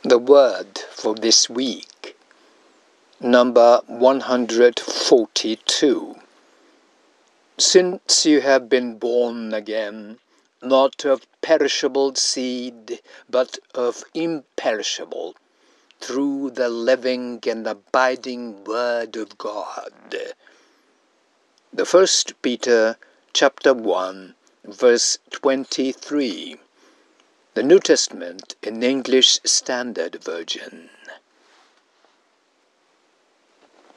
The word for this week, number 142. Since you have been born again, not of perishable seed, but of imperishable, through the living and abiding Word of God. The 1 Peter chapter 1, verse 23. The New Testament in English Standard Version.